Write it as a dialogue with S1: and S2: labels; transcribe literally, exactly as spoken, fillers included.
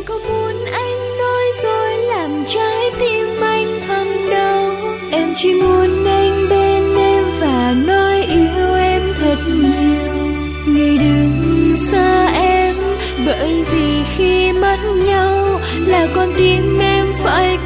S1: có muốn anh nói dối làm trái tim anh thầm đau. Em chỉ muốn anh bên em và nói yêu em thật nhiều. Người đừng xa em, bởi vì khi mất nhau là con tim em phải